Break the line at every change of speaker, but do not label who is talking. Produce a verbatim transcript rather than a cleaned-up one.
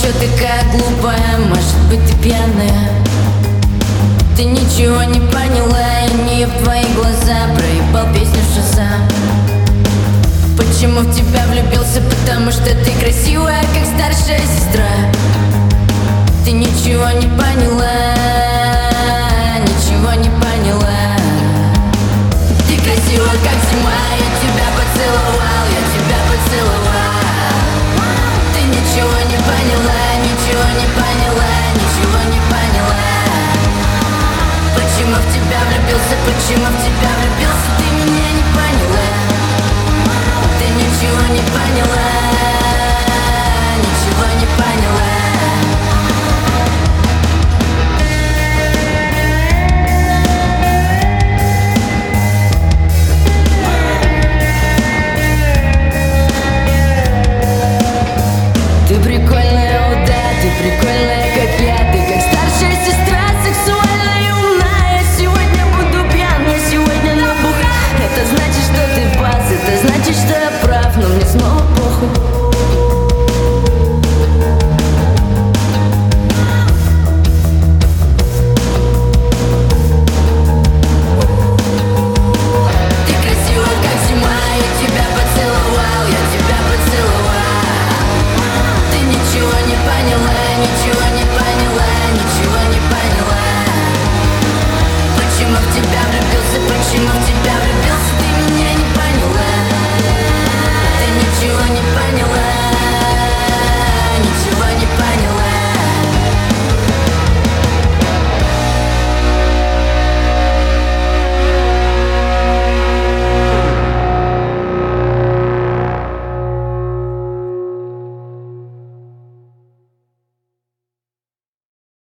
что такая глупая, может быть ты пьяная. Ты ничего не поняла, я не в твои глаза проебал песню Шазам. Почему в тебя влюбился? Потому что ты красивая, как старшая сестра. Ты ничего не поняла, ничего не поняла. Ты красива, как зима, я тебя поцеловал, я тебя поцеловал. Ты ничего не поняла, ничего не поняла, ничего не поняла. Почему в тебя влюбился, почему в тебя влюбился? Ты меня не поняла, ты ничего не поняла.